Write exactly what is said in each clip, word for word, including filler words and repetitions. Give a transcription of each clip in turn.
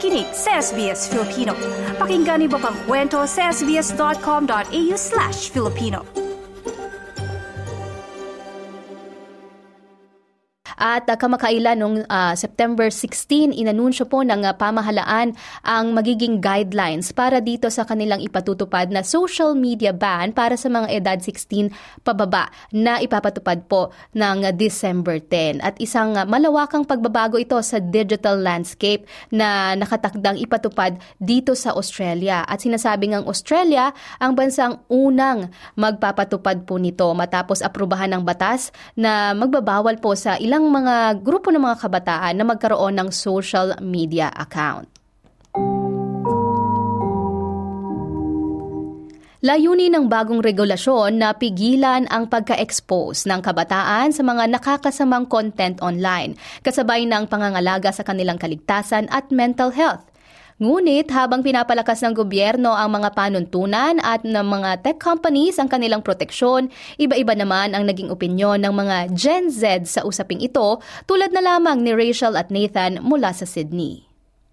nakikinig sa S B S Filipino. Pakinggan niyo pang kwento sa sbs.com.au slash Filipino. At uh, kamakailan noong uh, September sixteenth, inanunsyo po ng uh, pamahalaan ang magiging guidelines para dito sa kanilang ipatutupad na social media ban para sa mga edad sixteen pababa na ipapatupad po ng uh, December tenth. At isang uh, malawakang pagbabago ito sa digital landscape na nakatakdang ipatupad dito sa Australia. At sinasabing ang Australia ang bansang unang magpapatupad po nito matapos aprubahan ng batas na magbabawal po sa ilang mga grupo ng mga kabataan na magkaroon ng social media account. Layunin ng bagong regulasyon na pigilan ang pagka-expose ng kabataan sa mga nakakasamang content online, kasabay ng pangangalaga sa kanilang kaligtasan at mental health. Ngunit habang pinapalakas ng gobyerno ang mga panuntunan at ng mga tech companies ang kanilang proteksyon, iba-iba naman ang naging opinyon ng mga Gen Z sa usaping ito, tulad na lamang ni Rachel at Nathan mula sa Sydney.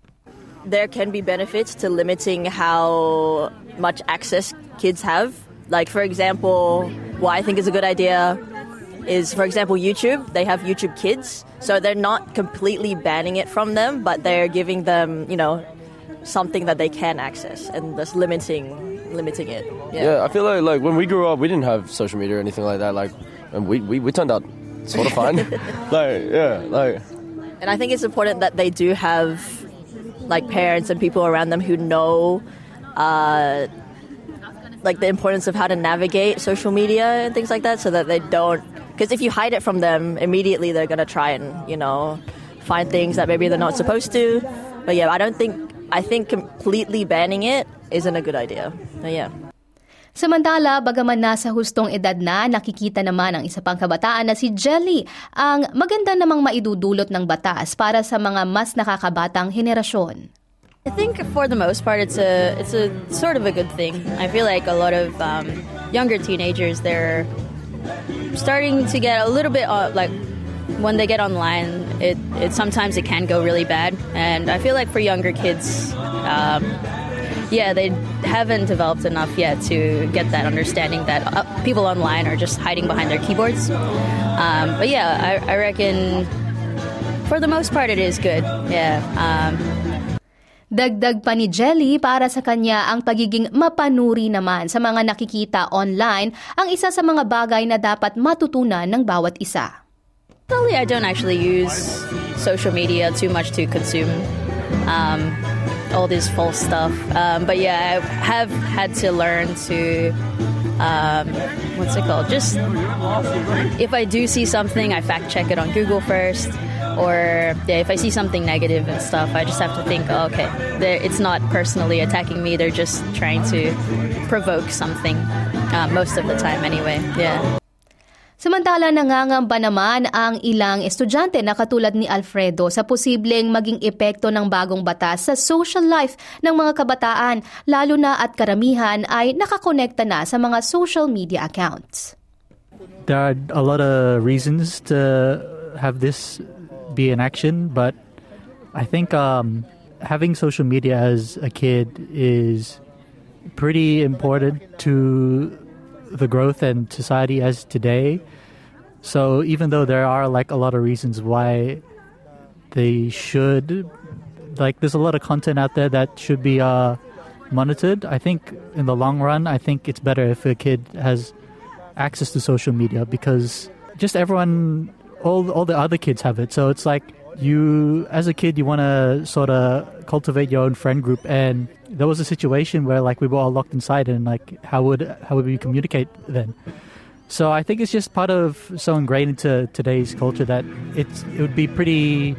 There can be benefits to limiting how much access kids have. Like, for example, what I think is a good idea is, for example, YouTube. They have YouTube Kids, so they're not completely banning it from them, but they're giving them, you know, something that they can access and just limiting limiting it. Yeah, yeah I feel like like when we grew up, we didn't have social media or anything like that. Like, and we we, we turned out sort of fine. like, yeah, like. And I think it's important that they do have like parents and people around them who know, uh, like the importance of how to navigate social media and things like that, so that they don't. Because if you hide it from them, immediately they're gonna try and, you know, find things that maybe they're not supposed to. But yeah, I don't think. I think completely banning it isn't a good idea. But yeah. Samantala, bagaman nasa hustong edad na, nakikita naman ang isa pang kabataan na si Jelly ang maganda namang maidudulot ng batas para sa mga mas nakakabatang henerasyon. I think for the most part, it's a it's a sort of a good thing. I feel like a lot of um, younger teenagers, they're starting to get a little bit uh, like. When they get online, it, it sometimes it can go really bad, and I feel like for younger kids, um, yeah, they haven't developed enough yet to get that understanding that uh, people online are just hiding behind their keyboards. Um, but yeah, I, I reckon for the most part it is good. Yeah. Um, Dagdag pa ni Jelly, para sa kanya ang pagiging mapanuri naman sa mga nakikita online ang isa sa mga bagay na dapat matutunan ng bawat isa. Personally, I don't actually use social media too much to consume um, all this false stuff. Um, but yeah, I have had to learn to, um, what's it called? Just, if I do see something, I fact check it on Google first. Or yeah, if I see something negative and stuff, I just have to think, oh, okay, it's not personally attacking me. They're just trying to provoke something uh, most of the time anyway. Yeah. Samantala, nangangamba naman ang ilang estudyante na katulad ni Alfredo sa posibleng maging epekto ng bagong batas sa social life ng mga kabataan, lalo na at karamihan ay nakakonekta na sa mga social media accounts. There are a lot of reasons to have this be in action, but I think um, having social media as a kid is pretty important to the growth and society as today. So even though there are like a lot of reasons why they should, like there's a lot of content out there that should be uh, monitored, I think in the long run, I think it's better if a kid has access to social media, because just everyone, all all the other kids have it. So it's like you, as a kid, you want to sort of cultivate your own friend group, and there was a situation where like we were all locked inside, and like how would how would we communicate then? So I think it's just part of so ingrained into today's culture that it's it would be pretty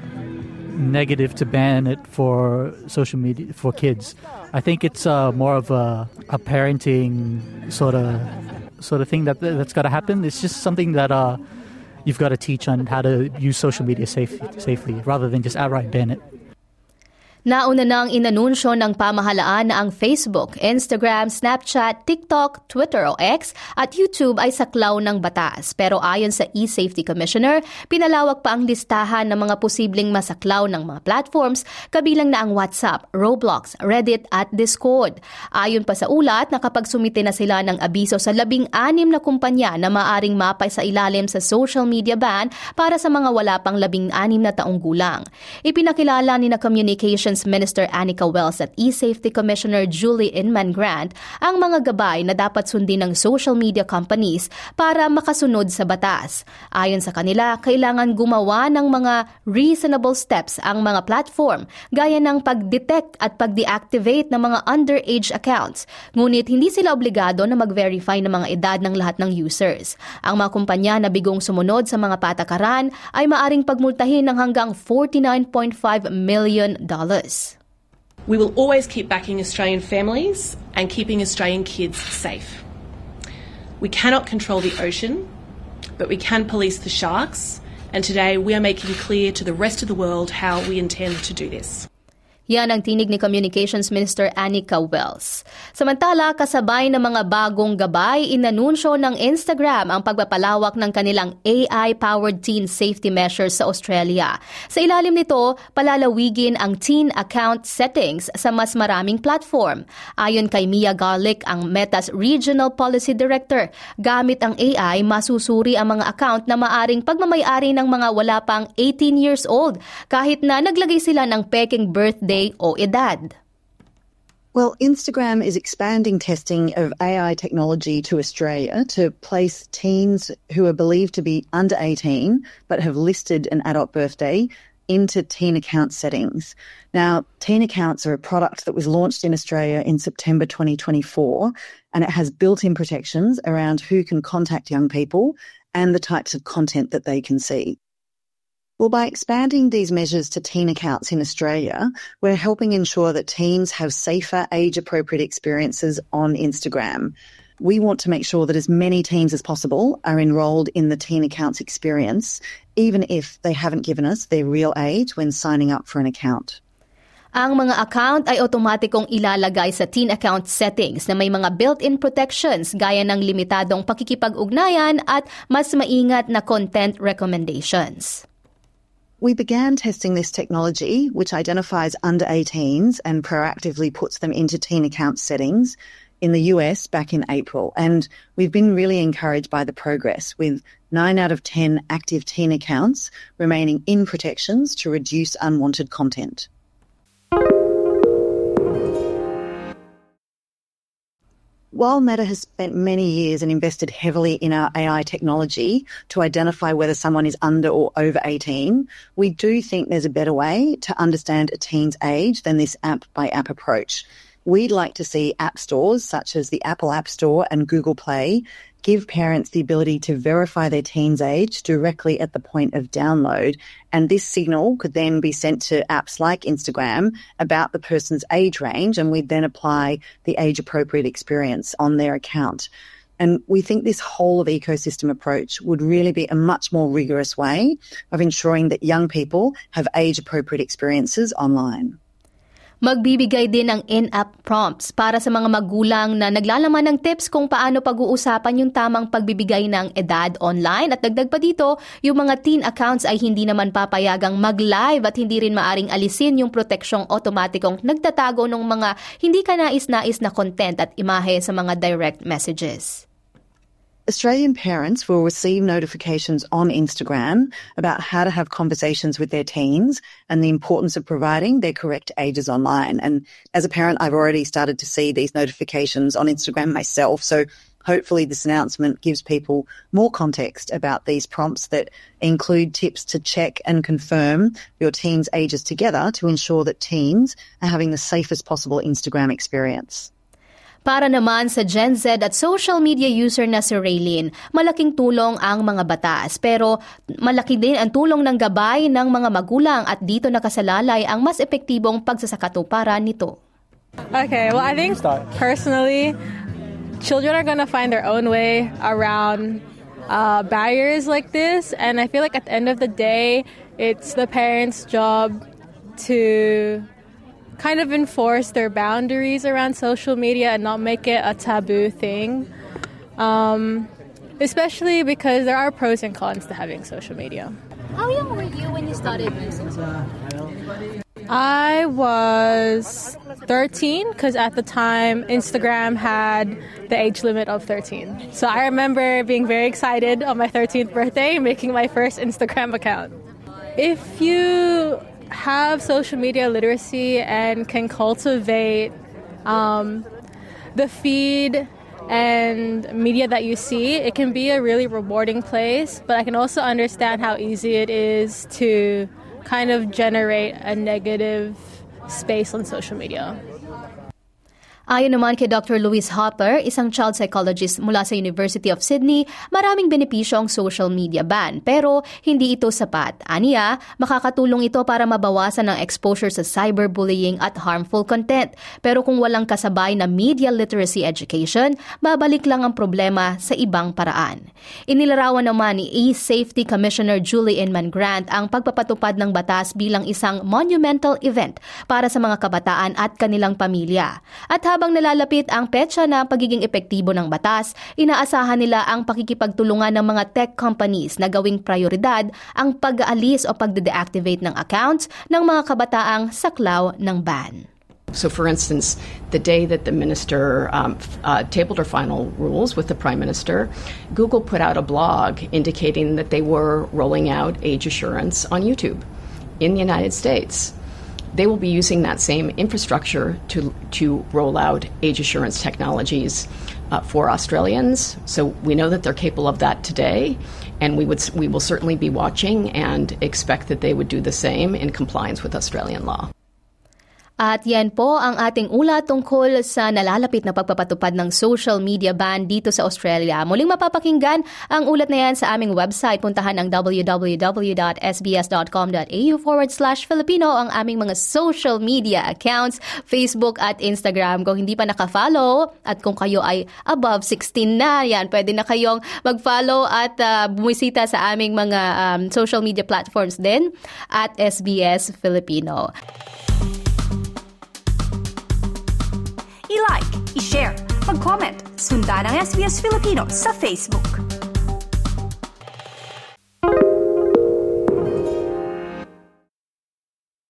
negative to ban it for social media for kids. I think it's uh, more of a a parenting sort of sort of thing that that's got to happen. It's just something that uh, you've got to teach on how to use social media safe, safely rather than just outright ban it. Nauna nang inanunsyo ng pamahalaan na ang Facebook, Instagram, Snapchat, TikTok, Twitter o X at YouTube ay saklaw ng batas. Pero ayon sa e-Safety Commissioner, pinalawak pa ang listahan ng mga posibleng masaklaw ng mga platforms, kabilang na ang WhatsApp, Roblox, Reddit at Discord. Ayon pa sa ulat na kapag sumite na sila ng abiso sa labing anim na kumpanya na maaring mapay sa ilalim sa social media ban para sa mga wala pang labing anim na taong gulang. Ipinakilala ni na Communications Minister Anika Wells at e-Safety Commissioner Julie Inman Grant ang mga gabay na dapat sundin ng social media companies para makasunod sa batas. Ayon sa kanila, kailangan gumawa ng mga reasonable steps ang mga platform gaya ng pag-detect at pag-deactivate ng mga underage accounts. Ngunit hindi sila obligado na mag-verify ng mga edad ng lahat ng users. Ang mga kumpanya na bigong sumunod sa mga patakaran ay maaring pagmultahin ng hanggang forty-nine point five million dollars. We will always keep backing Australian families and keeping Australian kids safe. We cannot control the ocean, but we can police the sharks, and today we are making clear to the rest of the world how we intend to do this. Yan ang tinig ni Communications Minister Anika Wells. Samantala, kasabay ng mga bagong gabay, inanunsyo ng Instagram ang pagpapalawak ng kanilang A I-powered teen safety measures sa Australia. Sa ilalim nito, palalawigin ang teen account settings sa mas maraming platform. Ayon kay Mia Garlick, ang Meta's Regional Policy Director, gamit ang A I, masusuri ang mga account na maaring pagmamayari ng mga wala pang eighteen years old kahit na naglagay sila ng peking birthday o edad. Well, Instagram is expanding testing of A I technology to Australia to place teens who are believed to be under eighteen but have listed an adult birthday into teen account settings. Now, teen accounts are a product that was launched in Australia in September twenty twenty-four, and it has built-in protections around who can contact young people and the types of content that they can see. Well, by expanding these measures to teen accounts in Australia, we're helping ensure that teens have safer, age-appropriate experiences on Instagram. We want to make sure that as many teens as possible are enrolled in the teen accounts experience, even if they haven't given us their real age when signing up for an account. Ang mga account ay otomatikong ilalagay sa teen account settings na may mga built-in protections gaya ng limitadong pakikipag-ugnayan at mas maingat na content recommendations. We began testing this technology, which identifies under eighteens and proactively puts them into teen account settings in the U S back in April. And we've been really encouraged by the progress, with nine out of ten active teen accounts remaining in protections to reduce unwanted content. While Meta has spent many years and invested heavily in our A I technology to identify whether someone is under or over eighteen, we do think there's a better way to understand a teen's age than this app-by-app approach. We'd like to see app stores such as the Apple App Store and Google Play give parents the ability to verify their teen's age directly at the point of download, and this signal could then be sent to apps like Instagram about the person's age range, and we'd then apply the age-appropriate experience on their account. And we think this whole of ecosystem approach would really be a much more rigorous way of ensuring that young people have age-appropriate experiences online. Magbibigay din ng in-app prompts para sa mga magulang na naglalaman ng tips kung paano pag-uusapan yung tamang pagbibigay ng edad online. At dagdag pa dito, yung mga teen accounts ay hindi naman papayagang mag-live at hindi rin maaring alisin yung proteksyong otomatikong nagtatago ng mga hindi kanais-nais na content at imahe sa mga direct messages. Australian parents will receive notifications on Instagram about how to have conversations with their teens and the importance of providing their correct ages online. And as a parent, I've already started to see these notifications on Instagram myself. So hopefully this announcement gives people more context about these prompts that include tips to check and confirm your teens' ages together to ensure that teens are having the safest possible Instagram experience. Para naman sa Gen Z at social media user na si Raylene, malaking tulong ang mga batas. Pero malaki din ang tulong ng gabay ng mga magulang at dito nakasalalay ang mas epektibong pagsasakatuparan nito. Okay, well I think personally, children are gonna find their own way around uh, barriers like this. And I feel like at the end of the day, it's the parents' job to kind of enforce their boundaries around social media and not make it a taboo thing. Um, especially because there are pros and cons to having social media. How young were you when you started using social media? I was thirteen because at the time Instagram had the age limit of thirteen. So I remember being very excited on my thirteenth birthday making my first Instagram account. If you have social media literacy and can cultivate um, the feed and media that you see, it can be a really rewarding place, but I can also understand how easy it is to kind of generate a negative space on social media. Ayon naman kay Doctor Louise Hopper, isang child psychologist mula sa University of Sydney, maraming benepisyo ang social media ban, pero hindi ito sapat. Aniya, makakatulong ito para mabawasan ang exposure sa cyberbullying at harmful content. Pero kung walang kasabay na media literacy education, babalik lang ang problema sa ibang paraan. Inilarawan naman ni E-Safety Commissioner Julie Inman Grant ang pagpapatupad ng batas bilang isang monumental event para sa mga kabataan at kanilang pamilya. At habang nalalapit ang petsa na pagiging epektibo ng batas, inaasahan nila ang pakikipagtulungan ng mga tech companies na gawing prioridad ang pag-aalis o pag-deactivate ng accounts ng mga kabataang saklaw ng ban. So, for instance, the day that the minister um, uh, tabled her final rules with the Prime Minister, Google put out a blog indicating that they were rolling out age assurance on YouTube in the United States. They will be using that same infrastructure to to roll out age assurance technologies uh, for Australians. So we know that they're capable of that today, and we would we will certainly be watching and expect that they would do the same in compliance with Australian law. At yan po ang ating ulat tungkol sa nalalapit na pagpapatupad ng social media ban dito sa Australia. Muling mapapakinggan ang ulat na yan sa aming website. Puntahan ang www.sbs.com.au forward slash Filipino ang aming mga social media accounts, Facebook at Instagram. Kung hindi pa nakafollow at kung kayo ay above sixteen na, yan, pwede na kayong mag-follow at uh, bumisita sa aming mga um, social media platforms din at S B S Filipino. I-like, i-share, mag-comment, sundan ang S B S Filipino sa Facebook.